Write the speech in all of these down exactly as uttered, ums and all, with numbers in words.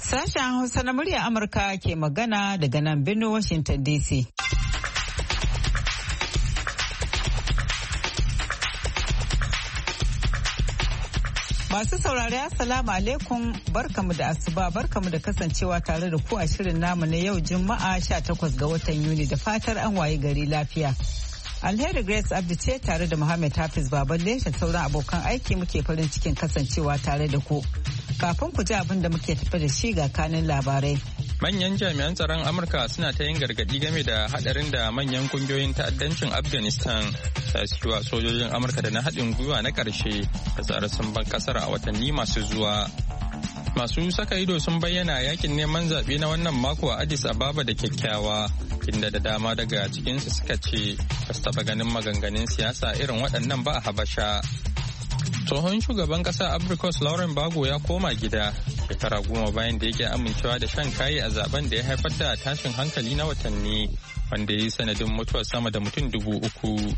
Sashen Hausa na murya Amurka ke magana daga nan birnin Washington D C. Masu saurari Assalamu alaikum, barkamu da asuba, barkamu da kasancewa tare da ku a shirin namu na yau Juma'a sha takwas ga watan Yuni, da fatar an waye gari lafiya. Alheri Grace Abdi ce tare da Muhammad Hafiz Baballe da sauran abokan aiki muke farin cikin kasancewa tare da ku. Kafin ku ji abin da muke tafi da shi ga kanin labarai. Manyan jami'an tsaron Amurka suna ta yin gargaɗi game da haɗarin da manyan kungiyoyin ta'addancin Afghanistan ta wa sojojin Amurka da na haɗin gwiwa na ƙarshe da tsare sun ban ƙasar a watanni masu zuwa. Masu saka ido sun bayyana yakin neman zaɓe na wannan mako a Addis Ababa da kyakkyawa, inda da dama daga cikinsu suka ce ba su taɓa ganin maganganun siyasa irin waɗannan ba a Habasha. Tsohon shugaban ƙasa Abrikos Lauren Bago ya koma gida shekara goma bayan da yake amincewa da shan kayi a zaben da ya haifar da tashin hankali na watanni wanda ya yi sanadin mutuwar sama da mutum dubu uku.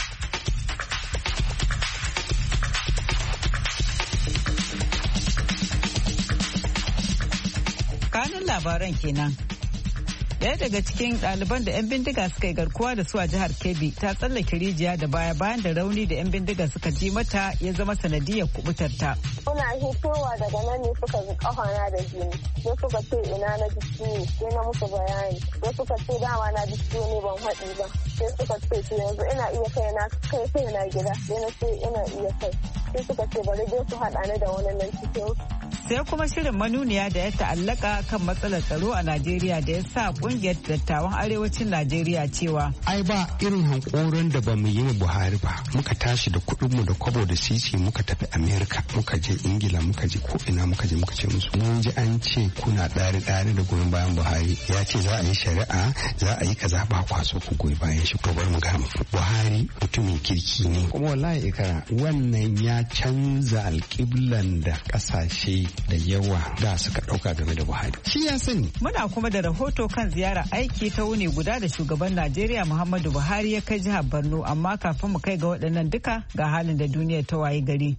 Kanin labaran kenan. Daya daga cikin ɗaliban da 'yan bindiga suka yi garkuwa da su a jihar Kebbi ta tsallake rijiya da baya bayan da rauni da 'yan bindiga suka ji mata ya zama sanadiyar kubutarta. Muna hitowa daga nan ne suka ji ƙafana da jini. Sai suka ce ina na ji ciwo, sai na musu bayani. Sai suka ce dama na ji ciwo ne ban haɗi ba. Sai suka ce to yanzu ina iya kai na kai kai na gida. Sai na ce ina iya kai. Sai suka ce bari dai su haɗa ni da wani nan cikin. Sai kuma shirin manuniya da ya ta'allaka kan matsalar tsaro a Najeriya da ya sa kungiyar dattawan arewacin Najeriya cewa ai ba irin hankoron da ba mu yi mu Buhari ba, muka tashi da kuɗinmu da kwabo da sisi muka tafi Amerika, muka je Ingila, muka je ko ina muka je muka ce musu mun ji an ce kuna ɗari ɗari da goyon bayan Buhari, ya ce za a yi shari'a, za a yi kaza, ba kwaso ku goyi bayan shi. To bar mu ga muku Buhari mutumin kirki ne, kuma wallahi ikara wannan ya canza alƙiblan da ƙasashe da yawa da suka dauka game da Buhari. Shi ya sani. Muna kuma da rahoto kan ziyara aiki ta wuni guda da shugaban Najeriya Muhammadu Buhari ya kai jihar Borno, amma kafin mu kai ga waɗannan duka ga halin da duniya ta wayi gari.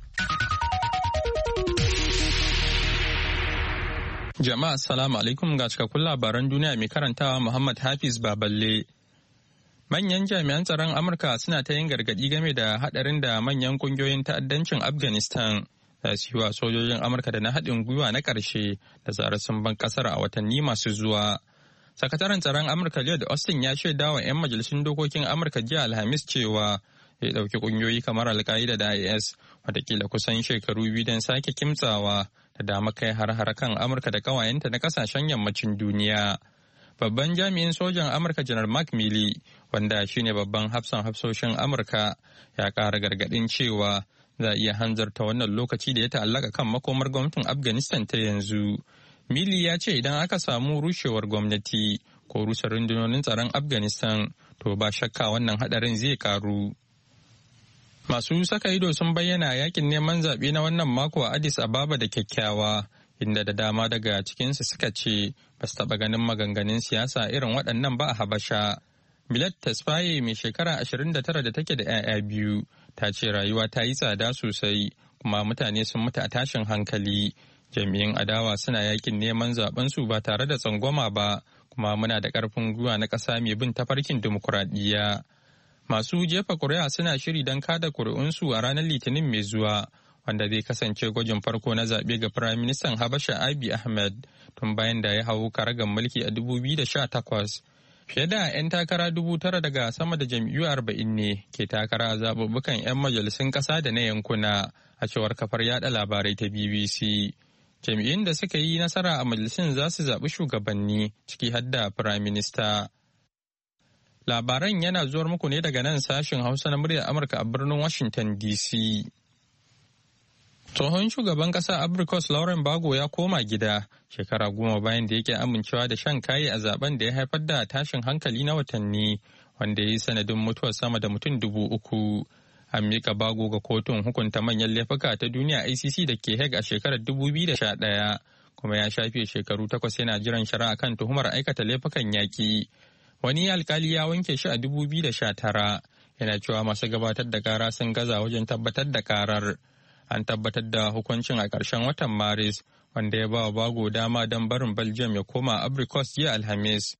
Jama'a assalamu alaikum, ga cikakkun labaran duniya mai karantawa Muhammad Hafiz Baballe. Manyan jami'an tsaron Amurka suna ta yin gargaɗi game da haɗarin da manyan kungiyoyin ta'addancin Afghanistan za su yi wa sojojin Amurka da na haɗin gwiwa na ƙarshe da zarar sun ban ƙasar a watanni masu zuwa. Sakataren tsaron Amurka Lloyd Austin ya shaida wa 'yan majalisun dokokin Amurka jiya Alhamis cewa ya ɗauki ƙungiyoyi kamar Al-Qaida da I S watakila kusan shekaru biyu don sake kimtsawa da dama kai har-har kan Amurka da ƙawayenta na ƙasashen yammacin duniya. Babban jami'in sojan Amurka Janar Mark Milley, wanda shine babban hafsan hafsoshin Amurka, ya ƙara gargaɗin cewa za a iya hanzarta wannan lokaci da ya ta'allaka kan makomar gwamnatin Afghanistan ta yanzu. Milley ya ce idan aka samu rushewar gwamnati ko rusa rundunonin tsaron Afghanistan, to ba shakka wannan hadarin zai karu. Masu saka ido sun bayyana yakin neman zaɓe na wannan mako a Addis Ababa da kyakkyawa, inda da dama daga cikinsu suka ce ba su taɓa ganin maganganun siyasa irin waɗannan ba a Habasha. Milad Tesfaye mai shekara ashirin da tara da take da 'ya'ya biyu ta ce rayuwa ta yi tsada sosai kuma mutane sun mutu a tashin hankali. Jami'in adawa suna yakin neman zaben su ba tare da tsangwama ba, kuma muna da ƙarfin gwiwa na ƙasa mai bin tafarkin dimokuraɗiyya. Masu jefa ƙuri'a suna shiri don kada ƙuri'unsu a ranar Litinin mai zuwa, wanda zai kasance gwajin farko na zaɓe ga Firayim Ministan Habasha Abiy Ahmed tun bayan da ya hau karagar mulki a dubu biyu da sha takwas. Fiye da 'yan takara dubu tara daga sama da jam'iyyu arba'in ne ke takara a zaɓuɓɓukan 'yan majalisun ƙasa da na yankuna, a cewar kafar yada labarai ta B B C. Jam'iyyun da suka yi nasara a majalisun za su zaɓi shugabanni, ciki har da Firayim Minista. Labaran yana zuwar muku ne daga nan sashen Hausa na muryar Amurka a birnin Washington D C. Tsohon shugaban ƙasa Abrikos Lauren Bago ya koma gida shekara goma bayan da yake amincewa da shan kayi a zaben da ya haifar da tashin hankali na watanni, wanda ya yi sanadin mutuwar sama da mutum dubu uku. An mika Bago ga kotun hukunta manyan laifuka ta duniya I C C da ke Hague a shekarar dubu biyu da sha ɗaya, kuma ya shafe shekaru takwas yana jiran shari'a kan tuhumar aikata laifukan yaƙi. Wani alkali ya wanke shi a dubu biyu da sha tara, yana cewa masu gabatar da kara sun gaza wajen tabbatar da karar. An tabbatar da hukuncin a ƙarshen watan Maris, wanda ya ba wa Bago dama don barin Belgium ya koma Ivory Coast jiya Alhamis.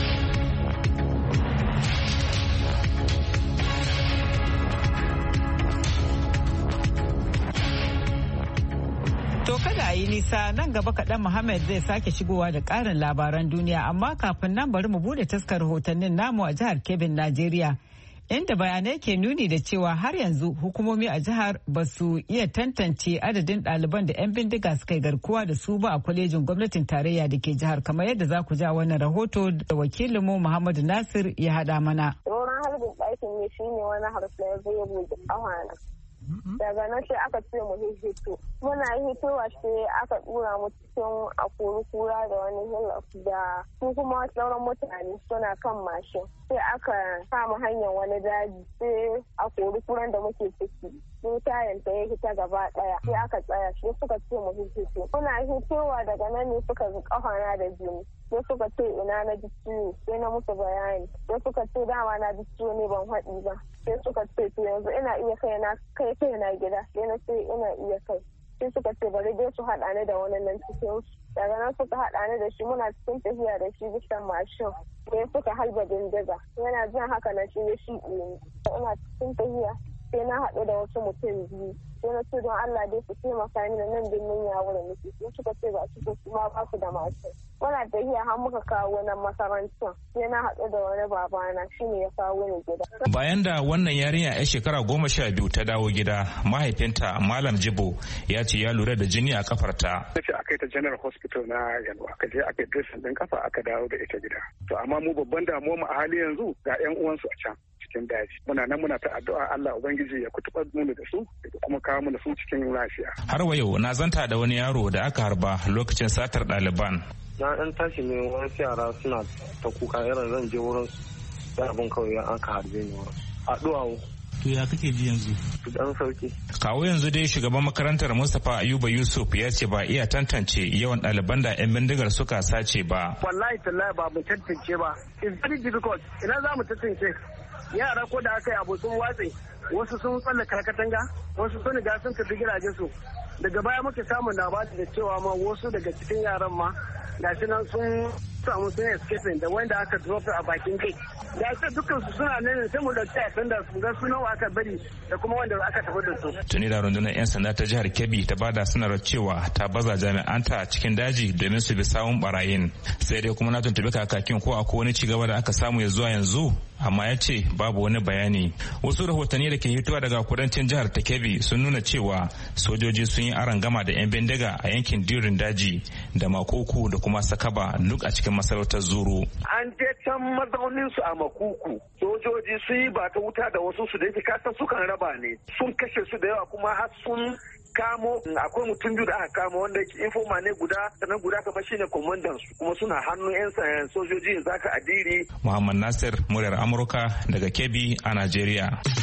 To kada a yi nisa nan gaba kaɗan Muhammad zai sake shigowa da ƙarin labaran duniya, amma kafin nan bari mu bude taskar rahotannin namu a jihar Kebbi, Najeriya. Inda bayanai ke nuni da cewa har yanzu hukumomi a jihar ba su iya tantance adadin ɗaliban da 'yan bindiga suka yi garkuwa da su ba a kwalejin gwamnatin tarayya da ke jihar, kamar yadda za ku ja wannan rahoto da wakilinmu Muhammadu Nasir ya haɗa mana. Wurin harbin ɗakin ne shi ne wani harsa ya zo ya buɗe ƙahwana. Daga nan sai aka ce mu hito muna hitowa sai aka dura mu cikin akori kura da wani hillock da su kuma sauran mutane suna kan mashin sai aka samu hanyar wani daji sai akori kuran da muke ciki sun tayan ta ya hita gaba daya sai aka tsaya sai suka ce mu hito muna hitowa daga nan ne suka ga kafana da jini sai suka ce ina na ji ciwo sai na musu bayani sai suka ce dama na ji ciwo ne ban haɗi ba sai suka ce to yanzu ina iya kai na kai kai na gida sai na ce ina iya kai sai suka ce bari dai su haɗa ni da wani nan cikin su daga nan suka haɗa ni da shi muna cikin tafiya da shi bisan mashin sai suka halba bindiga yana jin haka na shi ya shi ina cikin tafiya sai na haɗu da wasu mutum biyu sai na ce don Allah dai su taimaka mini nan birnin ya wurin miki sai suka ce ba su su ma ba su da mashin muna tafiya har muka kawo nan makarantar sai na haɗu da wani babana shine ya kawo ni gida. Bayan da wannan yarinya ya shekara goma sha biyu ta dawo gida mahaifinta Malam Jibo ya ce ya lura da jini a kafarta. Sai aka yi ta General Hospital na Yalwa aka je aka yi dressing din kafa aka dawo da ita gida. To amma mu babban damuwa mu a hali yanzu ga ƴan uwansu a can cikin daji. Muna nan muna ta addu'a Allah Ubangiji ya kutubar mu da su da kuma kawo mu da su cikin lafiya. Har wa yau na zanta da wani yaro da aka harba lokacin satar ɗaliban. Na ɗan tashi ne wasu yara suna ta kuka irin zan je wurin su da abin kawai an aka harbe ni wurin. A duwawu. To ya kake ji yanzu? Dan sauki. Kawo yanzu dai shugaban makarantar Mustapha Ayuba Yusuf ya ce ba iya tantance yawan ɗaliban da 'yan bindigar suka sace ba. Wallahi tallahi ba mu tantance ba. It's very difficult. Ina za mu tantance? Yara ko da aka yi abu sun watse wasu sun tsallaka katanga wasu sun riga sun tafi gidajen su. Daga baya muke samun labari da cewa ma wasu daga cikin yaran ma gashi nan sun samu sun escaping da wanda aka drop a bakin gate da ce dukkan su suna nan sai mu dauki a da su ga sunan aka bari da kuma wanda aka tafi da su. Tuni da rundunar 'yan sanda ta jihar Kebbi ta bada sanarwar cewa ta baza jami'anta a cikin daji domin su bi sawun barayin sai dai kuma na tuntubi kakakin ko akwai wani cigaba da aka samu ya zuwa yanzu amma ya ce babu wani bayani. Wasu rahotanni da ke hitowa daga kudancin jihar ta Kebbi sun nuna cewa sojoji sun yi arangama da 'yan bindiga a yankin dirin daji da Makuku da kuma Sakaba duk a cikin masarautar Zuru. An je can mazaunin su a Makuku sojoji sun yi ba ta wuta da wasu su da yake kasan sukan raba ne sun kashe su da yawa kuma har sun kamo akwai mutum biyu da aka kamo wanda informa ne guda sannan guda kamar shine kwamandan su kuma suna hannun yan sojoji yanzu aka adiri. Muhammad Nasir muryar Amurka daga Kebbi a Najeriya.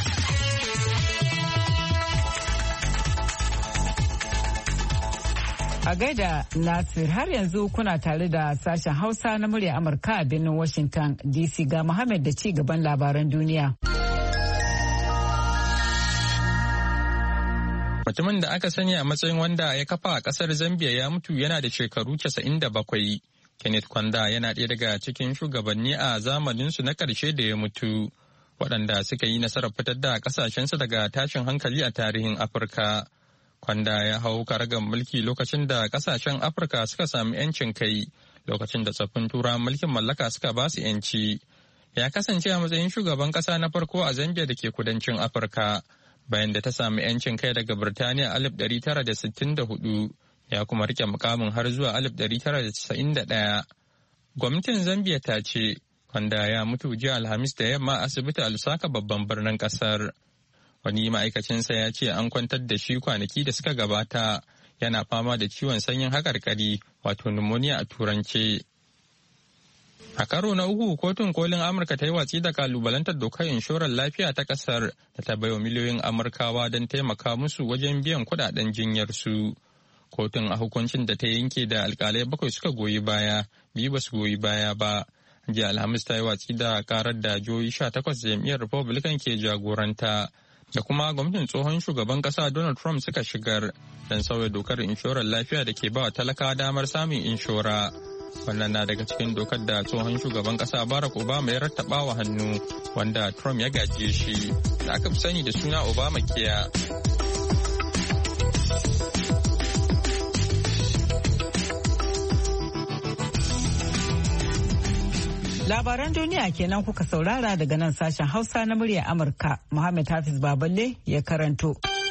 A gaida Nasir har yanzu kuna tare da sashen Hausa na murya Amurka a birnin Washington D C ga Muhammad da ci gaban labaran duniya. Mutumin da aka sani a matsayin wanda ya kafa a kasar Zambia ya mutu yana da shekaru casa'in da bakwai. Kenneth Kwanda yana ɗaya daga cikin shugabanni a zamaninsu na ƙarshe da ya mutu, waɗanda suka yi nasarar fitar da ƙasashensu daga tashin hankali a tarihin Afirka. Kwanda ya hau karagar mulki lokacin da ƙasashen Afirka suka sami 'yancin kai, lokacin da tsoffin turawan mulkin mallaka suka ba su 'yanci. Ya kasance a matsayin shugaban ƙasa na farko a Zambia da ke kudancin Afirka. Bayan da ta sami 'yancin kai daga Birtaniya alif ɗari tara da sittin da hudu, ya kuma rike mukamin har zuwa alif ɗari tara da casa'in da ɗaya. Gwamnatin Zambia ta ce, Kwanda ya mutu jiya Alhamis da yamma asibiti a Lusaka babban birnin kasar. Wani ma'aikacinsa ya ce an kwantar da shi kwanaki da suka gabata yana fama da ciwon sanyin haƙarƙari wato pneumonia a turance. A karo na uku kotun kolin Amurka ta yi watsi da kalubalantar dokar inshorar lafiya ta kasar da ta baiwa miliyoyin Amurkawa don taimaka musu wajen biyan kudaden jinyar su. Kotun a hukuncin da ta yanke da alkalai bakwai suka goyi baya, biyu ba su goyi baya ba. Jiya Alhamis ta yi watsi da karar da jihohi sha takwas jam'iyyar Republican ke jagoranta da kuma gwamnatin tsohon shugaban kasa Donald Trump suka shigar don sauya dokar inshorar lafiya da ke ba wa talakawa damar samun inshora. Wannan na daga cikin dokar da tsohon shugaban kasa Barack Obama ya rattaba wa hannu wanda Trump ya gaje shi da aka fi sani da suna Obamacare. Labaran duniya kenan kuka saurara daga nan sashen Hausa na murya Amurka. Muhammad Hafiz Baballe ya karanto.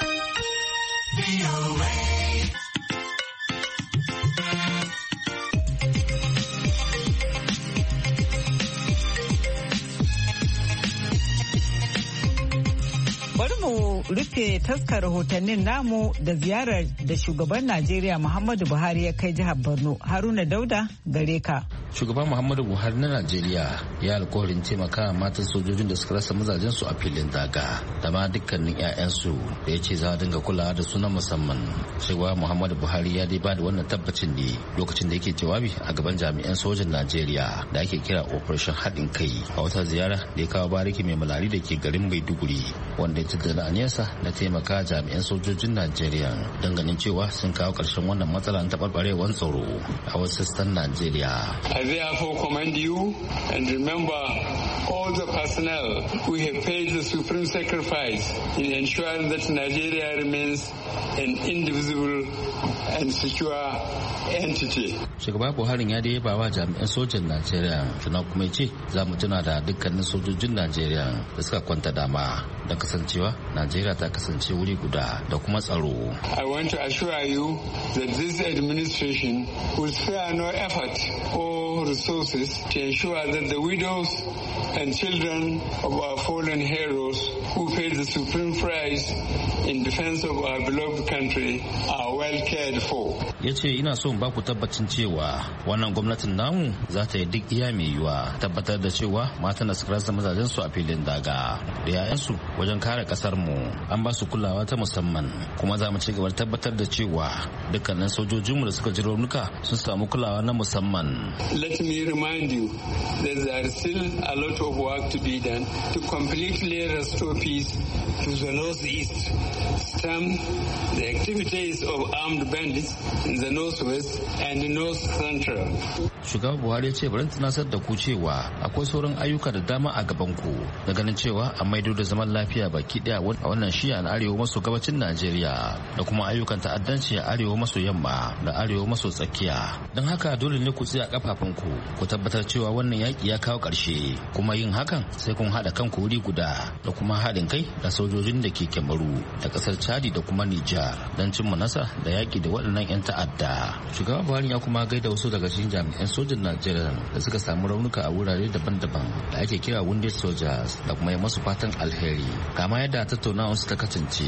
Bari mu rufe taskar rahotannin namu da ziyarar da shugaban Najeriya Muhammadu Buhari ya kai jihar Borno. Haruna Dauda gare ka. Shugaban Muhammadu Buhari na Najeriya ya alkawarin taimaka matan sojojin da suka rasa mazajensu a filin daga da ma dukkanin 'ya'yansu da ya ce za a dinga kulawa da su na musamman. Shugaba Muhammadu Buhari ya dai bada wannan tabbacin ne lokacin da yake jawabi a gaban jami'an sojan Najeriya da ake kira Operation Haɗin Kai a wata ziyara da ya kawo bariki mai malari da ke garin Maiduguri wanda ya tattala aniyarsa na taimaka jami'an sojojin Najeriya don ganin cewa sun kawo ƙarshen wannan matsala na taɓarɓarewar tsaro a wasu sassan Najeriya. I therefore commend you and remember all the personnel who have paid the supreme sacrifice in ensuring that Nigeria remains an indivisible and secure entity. Shugaba Buhari ya dai bawa jami'an sojan Najeriya sannan kuma ce za mu tuna da dukkanin sojojin Najeriya da suka kwanta dama da kasancewa Najeriya ta kasance wuri guda da kuma tsaro. I want to assure you that this administration will spare no effort or resources to ensure that the widows and children of our fallen heroes who paid the supreme price in defense of our beloved country are well cared for. Ya ce ina so in baku tabbacin cewa wannan gwamnatin namu za ta yi duk iya mai yiwa tabbatar da cewa matan da suka rasa mazajen su a filin daga da yayansu wajen kare kasar mu an ba su kulawa ta musamman kuma za mu ci gaba da tabbatar da cewa dukkanin sojojinmu da suka ji raunuka sun samu kulawa na musamman. Let me remind you that there is still a lot of work to be done to completely restore peace to the northeast, stem the activities of armed bandits in the northwest and the north central. Shugaba Buhari ya ce bari tunasar da ku cewa akwai sauran ayyuka da dama a gaban ku da ganin cewa a maido da zaman lafiya baki daya a wannan shiya na arewa maso gabacin Najeriya da kuma ayyukan ta'addanci a arewa maso yamma da arewa maso tsakiya. Don haka dole ne ku tsaya kafafun ku ku tabbatar cewa wannan yaki ya kawo ƙarshe kuma yin hakan sai kun haɗa kanku wuri guda da kuma haɗin kai da sojojin da ke Kemaru da ƙasar Chadi da kuma Nijar don cimma nasa da yaki da waɗannan 'yan ta'adda. Shugaba Buhari ya kuma gaida wasu daga cikin jami'an sojan Najeriya da suka samu raunuka a wurare daban-daban da ake kira wounded soldiers da kuma yi masu fatan alheri. Kama yadda tattaunawar su ta kasance.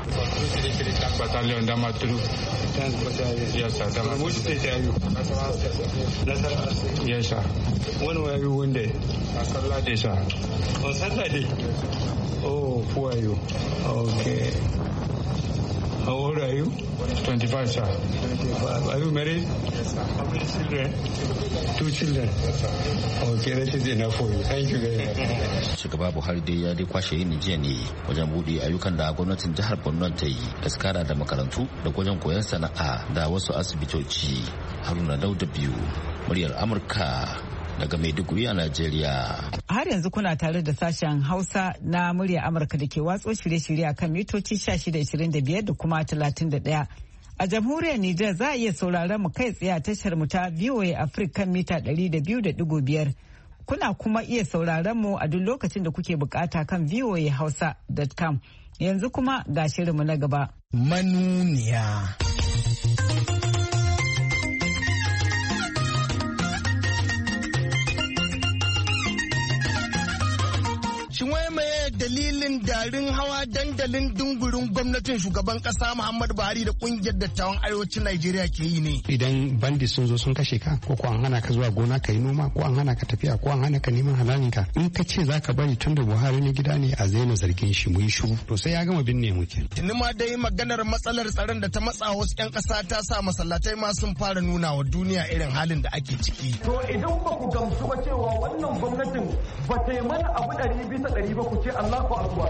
Yes, sir. When were you wounded? On Saturday, sir. On Saturday? Oh, who are you? Okay. How old are you? twenty-five, sir. twenty-five. Are you married? Yes, sir. How many children? Two children. Yes, sir. Okay, that is enough for you. Thank you very much. Shugaba Buhari dai ya dai kwashe yin jiya ne wajen buɗe ayyukan da gwamnatin jihar Borno ta yi da skara da makarantu da wajen koyon sana'a da wasu asibitoci. Haruna Dauda biyu, muryar Amurka daga Maiduguri a Najeriya. Har yanzu kuna tare da sashen Hausa na murya Amurka da ke watso shirye-shirye akan mitoci shida ishirin da biyar da kuma talatin da ɗaya. A jamhuriyar Nijar za a iya sauraron mu kai tsaye a tashar mu ta V O A Africa mita ɗari da biyu da ɗigo biyar. Kuna kuma iya sauraron mu a duk lokacin da kuke bukata kan V O A Hausa dot com. Yanzu kuma ga shirinmu na gaba. Manuniya. Shin wai mai dalilin darin hawa dandalin dungurin gwamnatin shugaban kasa Muhammadu Buhari da kungiyar dattawan arewacin Najeriya ke yi ne? Idan bandi sun zo sun kashe ka ko ko an hana ka zuwa gona ka yi noma ko an hana ka tafiya ko an hana ka neman halalin ka in ka ce za ka bari tun da Buhari ne gida ne a zaina zargin shi mu yi shiru to sai ya gama binne mu ke. Tuni ma dai maganar matsalar tsaron da ta matsa wasu 'yan kasa ta sa masallatai ma sun fara nuna wa duniya irin halin da ake ciki. To idan ba ku gamsu ba cewa wannan gwamnatin ba ta yi mana abu ɗari bisa ɗari ba ku ce Allah Allahu akbar.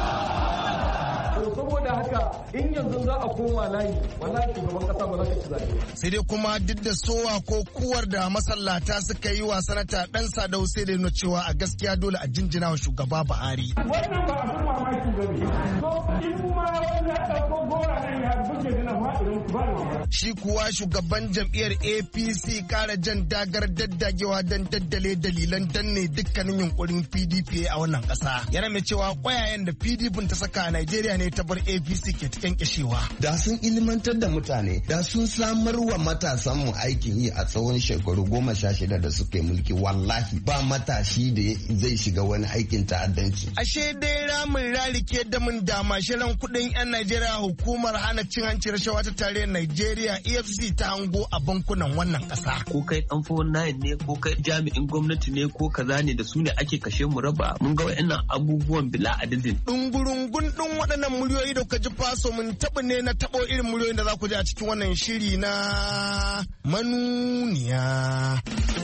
Saboda haka in yanzu za a koma layi wallahi shugaban kasa ba za ka ci zaɓe. Sai dai kuma duk da sowa ko kuwar da masallata suka yi wa sanata dan Sadau sai da nuna cewa a gaskiya dole a jinjina wa shugaba Buhari. Wannan ba abin mamaki ba ne. So in kuma wanda ya ɗauko gora nan ya buge da nan idan ku ba mamaki. Shi kuwa shugaban jam'iyyar A P C kara jan dagar daddagewa don daddale dalilan danne dukkanin yunkurin P D P a wannan ƙasa. Yana mai cewa ƙwayayen da P D P ta saka a Najeriya ne ta bar A P C ke ta kyankyashewa. Da sun ilimantar da mutane, da sun samar wa matasanmu aikin yi a tsawon shekaru goma sha shida da suke mulki, wallahi ba matashi da zai shiga wani aikin ta'addanci. Ashe dai ramin rarike da mun dama shirin kuɗin 'yan Najeriya hukumar hana cin hanci rashawa ta tarayyar Najeriya E F C ta hango a bankunan wannan ƙasa. Ko kai ɗan fowon nayin ne ko kai jami'in gwamnati ne ko kaza ne da su ne ake kashe mu raba mun ga wa'annan abubuwan bila adadin. Ɗungurungun ɗin waɗannan muryoyi da kuka ji faso mun taɓa ne na taɓo irin muryoyin da za ku ji a cikin wannan shiri na manuniya.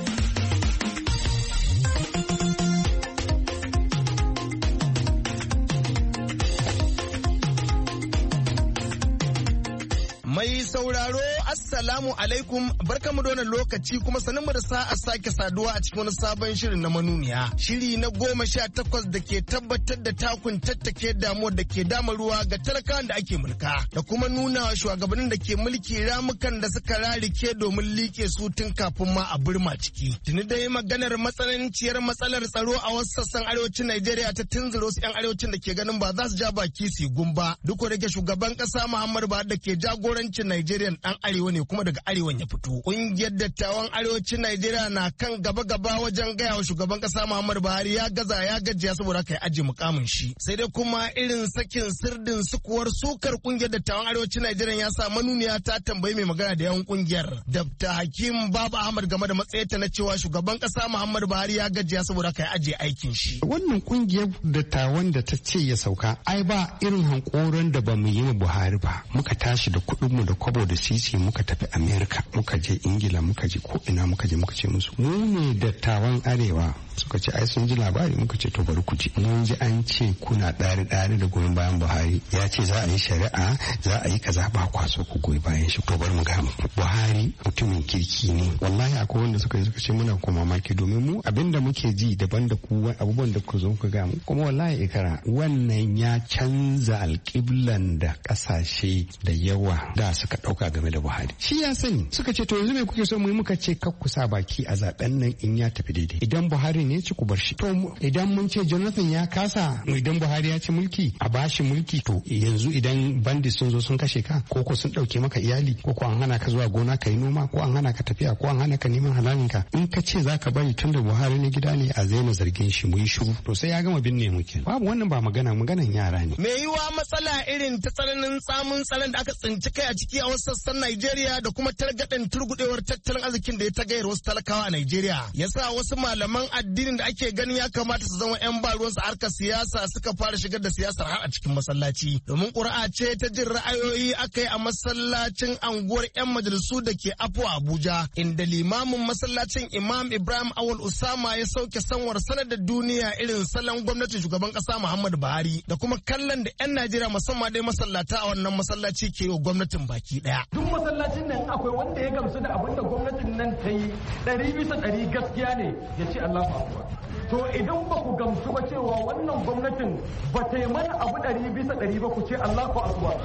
Mai sauraro Assalamu alaikum barkamu da wannan lokaci kuma sanin mu da sa'a sake saduwa a cikin wani sabon shirin na manuniya. Shiri na goma sha takwas da ke tabbatar da takun tattake damuwar da ke dama ruwa ga talakawan da ake mulka da kuma nuna wa shugabannin da ke mulki ramukan da suka rarike domin like su tun kafin ma a burma ciki. Tuni dai maganar matsananciyar matsalar tsaro a wasu sassan arewacin Najeriya ta tunzuro su 'yan arewacin da ke ganin ba za su ja baki su gumba. Duk da ke shugaban kasa Muhammadu Buhari da ke jagoran arewacin Najeriya dan arewa ne kuma daga arewan ya fito. Kungiyar dattawan arewacin Najeriya na kan gaba-gaba wajen gaya wa shugaban kasa Muhammadu Buhari ya gaza ya gajiya saboda haka ya aje mukamin shi. Sai dai kuma irin sakin sirdin sukuwar sukar kungiyar dattawan arewacin Najeriya ya sa manuniya ta tambayi mai magana da yawan kungiyar Dabta Hakim Baba Ahmad game da matsayinta na cewa shugaban kasa Muhammadu Buhari ya gajiya saboda haka ya aje aikin shi. Wannan kungiyar dattawan da ta ce ya sauka ai ba irin hankoron da ba mu yi Buhari ba. Muka tashi da kuɗin mu da kwabo da sisi muka tafi Amerika, muka je Ingila, muka je ko ina muka je muka ce musu mu ne dattawan arewa. Suka ce ai sun ji labari, muka ce to bari ku ji. Mun ji an ce kuna ɗari ɗari da goyon bayan Buhari, ya ce za a yi shari'a, za a yi kaza, ba kwaso ku goyi bayan shi. To bari mu ga muku Buhari mutumin kirki ne. Wallahi akwai wanda suka yi suka ce muna ko mamaki domin mu abinda muke ji daban da ku abubuwan da ku zo ku ga mu. Kuma wallahi ikara wannan ya canza alƙiblan da ƙasashe da yawa da suka ɗauka game da Buhari. Shi ya sani. Suka ce to yanzu me kuke so mu yi? Muka ce kar ku sa baki a zaben nan in ya tafi daidai. Idan Buhari ne ci ku bar shi. To idan mun ce Jonathan ya kasa, idan Buhari ya ci mulki a bashi mulki, to yanzu idan bandit sun zo sun kashe ka ko ko sun dauke maka iyali ko ko an hana ka zuwa gona ka yi noma ko an hana ka tafiya ko an hana ka neman halalin ka, in ka ce zaka bari tunda Buhari ne gida ne a zaina zargin shi mu yi shiru, to sai ya gama binne mu kenan. Babu wannan ba magana maganan yara ne. Me yiwa matsala irin ta tsananin tsamin tsaron da aka tsinci kai a ciki a wasu sassan Najeriya da kuma targaɗin turgudewar tattalin arzikin da ya tagayyar wasu talakawa a Najeriya yasa wasu malaman addinin da ake ganin ya kamata su zama 'yan baruwansu a harkar siyasa suka fara shigar da siyasar har a cikin masallaci. Domin ƙuri'a ce ta jin ra'ayoyi aka yi a masallacin anguwar 'yan majalisu da ke Afo Abuja, inda limamin masallacin Imam Ibrahim Awal Usama ya sauke sanwar sanar da duniya irin salon gwamnatin shugaban ƙasa Muhammadu Buhari da kuma kallon da 'yan Najeriya musamman dai masallata a wannan masallaci ke yi wa gwamnatin baki ɗaya. Duk masallacin nan akwai wanda ya gamsu da abin da gwamnatin nan ta yi ɗari bisa ɗari gaskiya ne ya ce Allah ba. To idan ba ku gamsu ba cewa wannan gwamnatin ba ta yi mana abu ɗari bisa ɗari ba ku ce Allah ku akbar.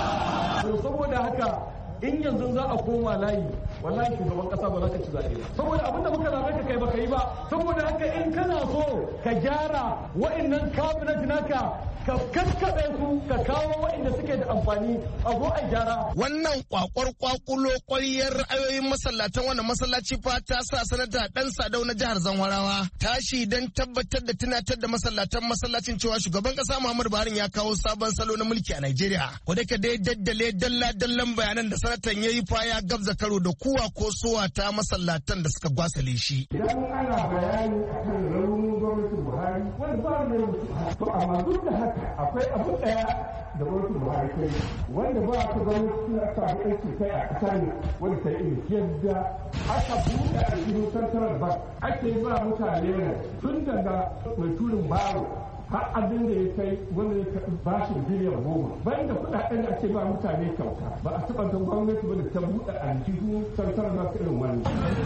To saboda haka in yanzu za a koma layi wallahi shugaban kasa ba za ka ci zaɓe ba saboda abin da muka zaɓe ka kai baka yi ba. Saboda haka in kana so ka gyara wa'annan cabinet naka ka kakkaɓe su ka kawo wa'anda suke da amfani a zo a gyara. Wannan kwakwar kwakulo ƙwariyar ra'ayoyin masallatan wannan masallaci fa ta sa sanata Dan Sadau na jihar Zamfarawa tashi don tabbatar da tunatar da masallatan masallacin cewa shugaban kasa Muhammadu Buhari ya kawo sabon salo na mulki a Najeriya. Ko da ka dai daddale dalla dallan bayanan da sanatan yayi fa ya gabza karo da kuwa ko sowa ta masallatan da suka gwasale shi. Idan ana bayani akan raunin gwamnatin Buhari Buhari wanda ba wanda ya mutu. To amma duk da haka akwai abu ɗaya da gwamnatin Buhari kai wanda ba ta gwamnati suna sa aiki kai a ƙasa ne wanda ta yi yadda aka buɗe a cikin central bank ake ba mutane tun daga mai turin baro har abin da ya kai wanda ya karɓi bashin biliyan goma bayan da kuɗaɗen da ake ba mutane kyauta ba a taɓa ga gwamnati ba da ta buɗe aljihu central bank irin wannan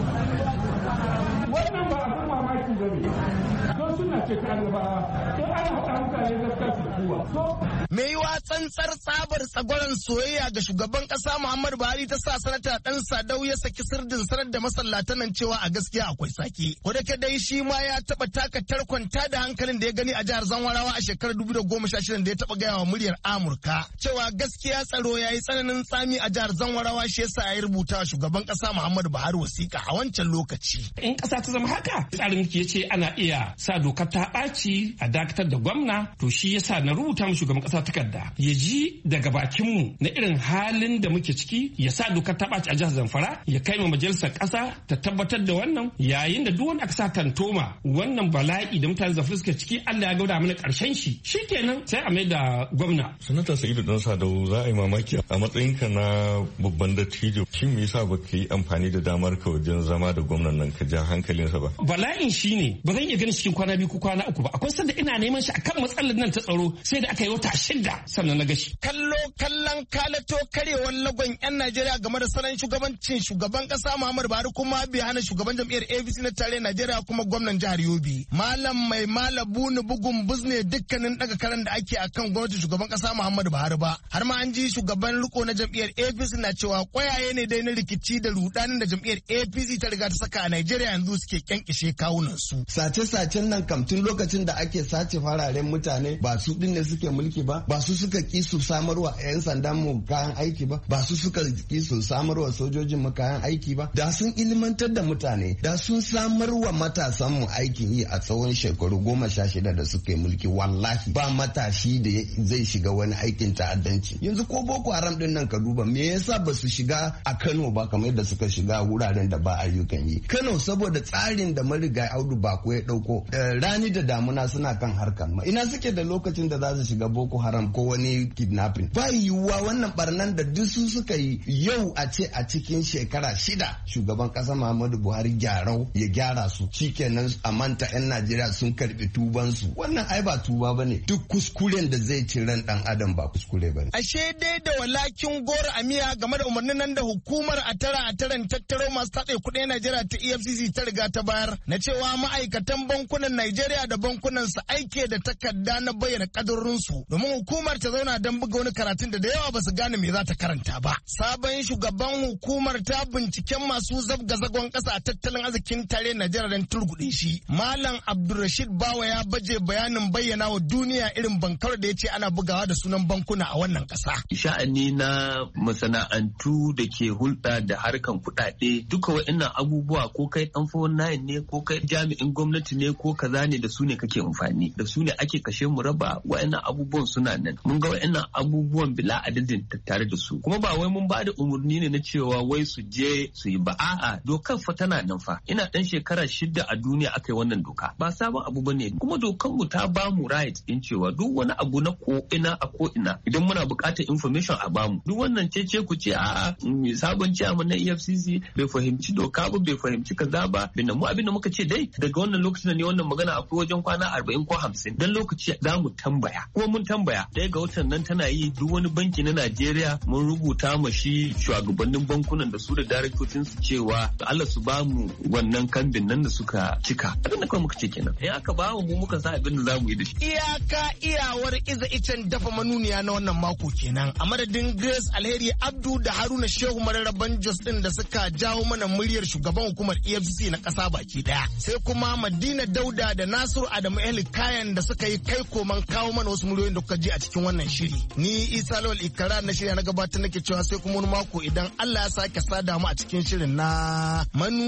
wannan ba abin mamaki ba ne don suna ce ta annabawa don ana haɗa mutane gaskiya su kuwa me yiwa tsantsar tsabar tsagwaron soyayya ga shugaban kasa Muhammadu Buhari ta sa sanata dan Sadau ya saki sirdin sanar da masallatan nan cewa a gaskiya akwai saki. Ko da dai shi ma ya taba taka tarkonta da hankalin da ya gani a jihar Zamfarawa a shekarar dubu da goma sha shida da ya taba gaya wa muryar Amurka cewa gaskiya tsaro yayi tsananin tsami a jihar Zamfarawa shi yasa ya rubuta wa shugaban kasa Muhammadu Buhari wasiƙa a wancan lokaci. In kasa ta zama haka tsarin ya ce ana iya sa dokar ta ɓaci a dakatar da gwamna to shi yasa na rubuta mu shugaban kasa takarda ya ji daga bakinmu na irin halin da muke ciki ya sa dokar ta ɓaci a jihar Zamfara ya kai ma majalisar ƙasa ta tabbatar da wannan yayin da duk wanda aka sa kantoma wannan bala'i da mutane Zamfara suke ciki Allah ya gauda mana ƙarshen shi shikenan sai a mai da gwamna. Sanata Sa'idu Dan Sadau za a yi mamaki a matsayinka na babban dattijo shin me yasa baka yi amfani da damar ka wajen zama da gwamnan nan ka ja hankalinsa ba? Bala'in shine ba zan iya ganin cikin kwana biyu ko kwana uku ba akwai sanda ina neman shi akan matsalar nan ta tsaro sai da aka yi wata shida sannan na gashi. Kallo kallon kalato karewar lagon 'yan Najeriya game da salon shugabancin shugaban kasa Muhammadu Buhari kuma bai hana shugaban jam'iyyar A P C na tare Najeriya kuma gwamnan jihar Yobe. Malam mai malabu ni bugun buzne dukkanin daga karan da ake akan gwamnatin shugaban kasa Muhammadu Buhari ba. Har ma an ji shugaban riko na jam'iyyar A P C na cewa kwayaye ne dai na rikici da rudanin da jam'iyyar A P C ta riga ta saka a Najeriya yanzu suke kyankishe kawunan su. Sace-sacen nan kam tun lokacin da ake sace fararen mutane ba su din ne suke mulki ba ba su suka ki su samarwa 'yan sandan mu kayan aiki ba ba su suka ki su samarwa sojojin mu kayan aiki ba da sun ilimantar da mutane da sun samarwa matasan mu aikin yi a tsawon shekaru goma sha shida da suke mulki wallahi ba matashi da zai shiga wani aikin ta'addanci yanzu ko Boko Haram din nan ka duba me yasa ba su shiga a Kano ba kamar yadda suka shiga wuraren da ba ayyukan yi Kano saboda tsarin da marigayi Audu Bako ya dauko rani da damuna suna kan harkar ma ina suke da lokacin da za su shiga Boko Haram ko wani kidnapping ba yiwuwa wannan barnan da duk su suka yi yau a ce a cikin shekara shida shugaban kasa Muhammadu Buhari gyarau ya gyara su shikenan a manta 'yan Najeriya sun karbi tuban su wannan ai ba tuba bane duk kuskuren da zai ci ran dan adam ba kuskure bane ashe dai da walakin goro amiya game da umarnin nan da hukumar a tara a taran tattaro masu tatse kuɗin Najeriya ta E F C C ta riga ta bayar na cewa ma'aikatan bankunan Najeriya da bankunan su aike da takarda na bayyana kadarorin su domin hukumar ta zauna don buga wani karatun da da yawa ba su gane me za ta karanta ba. Sabon shugaban hukumar ta binciken masu zabga zagon kasa a tattalin arzikin tare Najeriya don turgude shi. Malam Abdulrashid Bawa ya baje bayanin bayyana wa duniya irin bankar da ya ce ana bugawa da sunan bankuna a wannan kasa. Sha'ani na masana'antu da ke hulɗa da harkan kuɗaɗe duka waɗannan abubuwa ko kai ɗan fowon nayin ne ko kai jami'in gwamnati ne ko kaza ne da su ne kake amfani da su ne ake kashe mu raba waɗannan abubuwan suna nan. Mun ga waɗannan abubuwan bila adadin tattare da su kuma ba wai mun ba da umarni ne na cewa wai su je su yi ba a'a dokar fa tana nan fa ina dan shekara shida a duniya aka yi wannan doka ba sabon abu bane kuma dokar mu ta ba mu right din cewa duk wani abu na ko ina a ko ina idan muna buƙatar information a bamu duk wannan cece ku ce a'a sabon ciyaman na E F C C bai fahimci doka ba bai fahimci kaza ba binda mu abin da muka ce dai daga wannan lokacin ne wannan magana akwai wajen kwana arba'in ko hamsin dan lokaci za mu tambaya kuma mun tambaya ɗaya ga watan nan tana yi duk wani banki na Najeriya mun rubuta ma shi shugabannin bankunan da su da daraktocin su cewa da Allah su ba mu wannan kambin nan da suka cika abin da kawai muka ce kenan in aka ba mu muka sa abin da zamu yi da shi iyaka iyawar iza icen dafa manuniya na wannan mako kenan a madadin Grace Alheri Abdu da Haruna Shehu Mararaban Jos din da suka jawo mana muryar shugaban hukumar E F C C na kasa baki daya sai kuma Madina Dauda da Nasiru Adamu Eli Kayan da suka yi kai koman kawo mana wasu muryoyin da kuka ji a cikin wannan shiri ni Isa Lawal Ikara na shirya na gabatar nake cewa sai kuma wani mako idan Allah ya sake sada mu a cikin shirin na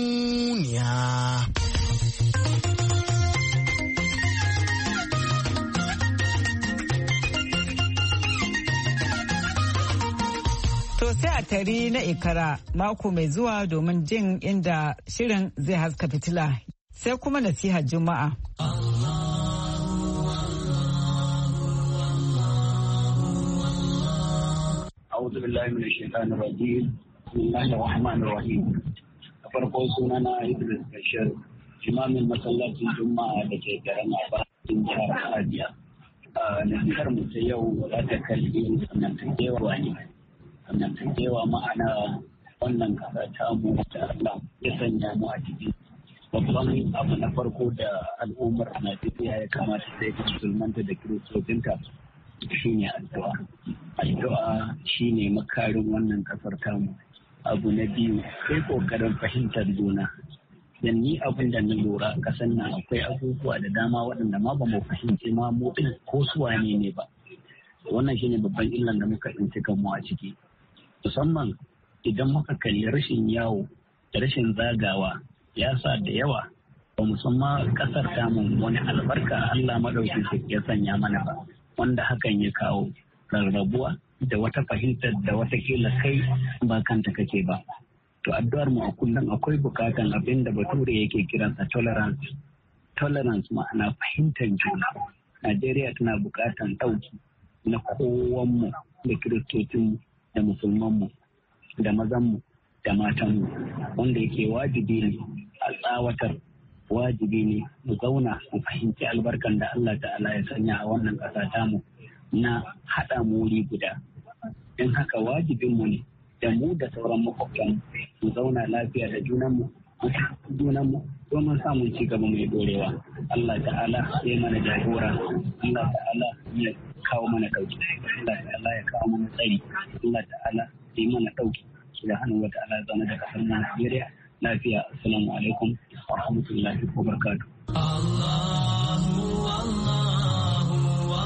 manuniya. To sai a tari na Ikara mako mai zuwa domin jin inda shirin zai haska fitila sai kuma nasihar Juma'a. a'udhu billahi minash shaitanir rajim. Bismillahir rahmanir rahim. Da farko sunana Idris Bashir, imamin masallacin Juma'a da ke garin Aba cikin jihar Abia. Nasihar mu ta yau za ta kalli zamantakewa ne. Zamantakewa ma'ana wannan kasa ta mu da Allah ya sanya mu a ciki. Babban abu na farko da al'ummar Najeriya ya kamata sai ta musulmanta da kiristocinta shine addu'a. Addu'a shine makarin wannan kasar tamu. Abu na biyu sai kokarin fahimtar juna. Dan ni abin da na lura kasan nan akwai abubuwa da dama waɗanda ma ba mu fahimci ma mu din ko su wane ne ba. Wannan shine babban illan da muka tsinci kanmu a ciki. Musamman idan muka kalli rashin yawo da rashin zagawa ya sa da yawa ba musamman kasar tamu wani albarka Allah madauki ya sanya mana ba, wanda hakan ya kawo rarrabuwa da wata fahimtar da wata kila kai ba kanta kake ba. To addu'ar mu a kullum akwai bukatan abin da bature yake kiransa tolerance. Tolerance ma'ana fahimtar juna. Najeriya tana bukatan ɗauki na kowanmu da kiristocinmu da musulmanmu da mazanmu da matanmu, wanda yake wajibi ne a tsawatar, wajibi ne mu zauna mu fahimci albarkan da Allah ta'ala ya sanya a wannan ƙasa tamu na haɗa mu wuri guda. Don haka wajibinmu ne da mu da sauran makwabtan mu zauna lafiya da junanmu junanmu domin samun ci gaba mai dorewa. Allah ta'ala ya mana jagora, Allah ta'ala ya kawo mana ɗauki, Allah ta'ala ya kawo mana tsari, Allah ta'ala ya mana ɗauki. Subhanahu wa ta'ala zama da kasar Najeriya lafiya. Assalamu alaikum wa rahmatullahi wa barakatuh. Allahu Allahu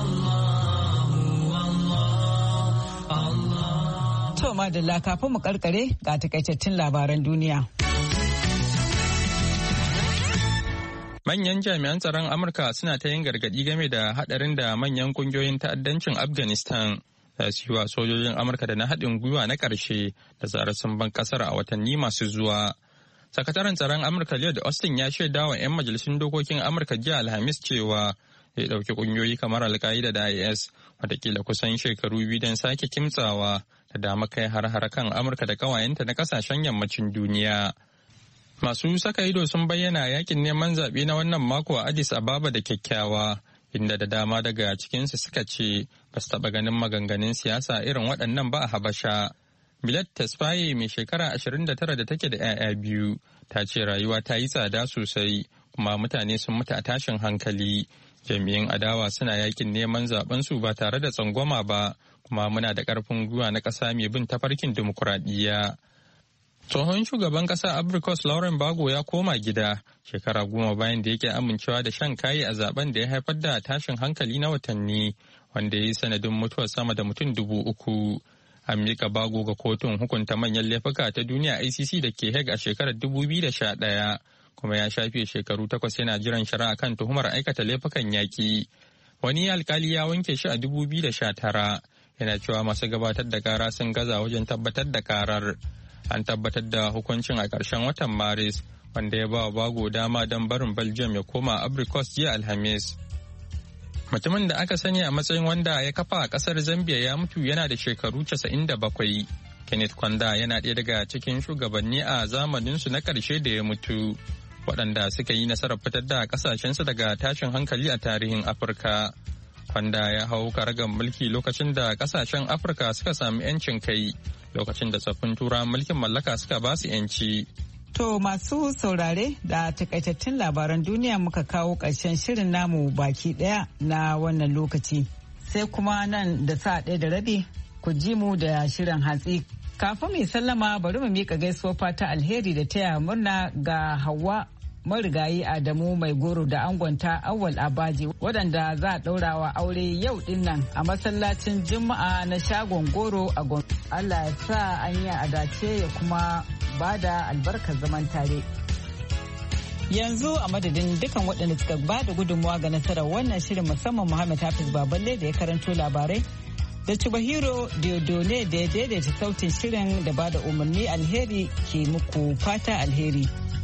Allahu Allah. To madalla, kafin mu karkare ga takaitattun labaran duniya. Manyan jami'an tsaron Amurka suna ta yin gargaɗi game da haɗarin da manyan ƙungiyoyin ta'addancin Afghanistan za su yi wa sojojin Amurka da na haɗin gwiwa na ƙarshe da zarar sun ban ƙasar a watanni masu zuwa. Sakataren tsaron Amurka Lloyd Austin ya shaida wa 'yan majalisun dokokin Amurka jiya Alhamis cewa zai ɗauki ƙungiyoyi kamar Al-Qaida da I S watakila kusan shekaru biyu don sake kimtsawa da dama kai har-har kan Amurka da ƙawayenta na ƙasashen yammacin duniya. Masu saka ido sun bayyana yakin neman zaɓe na wannan mako a Addis Ababa da kyakkyawa, inda da dama daga cikinsu suka ce ba su taɓa ganin maganganun siyasa irin waɗannan ba a Habasha. Milad Tesfaye mai shekara ashirin da tara da take da 'ya'ya biyu ta ce rayuwa ta yi tsada sosai kuma mutane sun mutu a tashin hankali. Jami'in adawa suna yakin neman zaben su ba tare da tsangwama ba, kuma muna da ƙarfin gwiwa na ƙasa mai bin tafarkin dimokuraɗiyya. Tsohon shugaban ƙasa Abrikos Lauren Bago ya koma gida shekara goma bayan da yake amincewa da shan kayi a zaben da ya haifar da tashin hankali na watanni wanda ya yi sanadin mutuwar sama da mutum dubu uku. An miƙa Bago ga kotun hukunta manyan laifuka ta duniya I C C da ke Hague a shekarar dubu biyu da sha ɗaya, kuma ya shafe shekaru takwas yana jiran shari'a kan tuhumar aikata laifukan yaƙi. Wani alkali ya wanke shi a dubu biyu da sha tara, yana cewa masu gabatar da kara sun gaza wajen tabbatar da karar. An tabbatar da hukuncin a ƙarshen watan Maris, wanda ya ba wa Bago dama don barin Belgium ya koma Abrikos jiya Alhamis. Mutumin da aka sani a matsayin wanda ya kafa a ƙasar Zambia ya mutu yana da shekaru casa'in da bakwai. Kenneth Kwanda yana ɗaya daga cikin shugabanni a zamaninsu na ƙarshe da ya mutu, waɗanda suka yi nasarar fitar da ƙasashensu daga tashin hankali a tarihin Afirka. Kwanda ya hau karagar mulki lokacin da ƙasashen Afirka suka sami 'yancin kai, lokacin da tsaffin turawan mulkin mallaka suka ba su 'yanci. To masu saurare da takaitattun labaran duniya muka kawo ƙarshen shirin namu baki ɗaya na wannan lokaci. Sai kuma nan da sa ɗaya da rabi ku ji mu da shirin hatsi. Kafin mai sallama bari mu miƙa gaisuwa fata alheri da taya murna ga Hauwa marigayi Adamu mai goro da angonta Awwal Abaji waɗanda za a ɗaurawa aure yau din nan a masallacin Juma'a na shagon goro a Gombe. Allah ya sa an yi adace ya kuma bada albarkar zaman tare. Yanzu a madadin dukan waɗanda suka bada gudunmawa ga nasarar wannan shirin, musamman Muhammad Hafiz Baballe da ya karanto labarai, da Chubahiro Diodone da ya daidaita sautin shirin da bada umarni. Alheri ke muku fata alheri.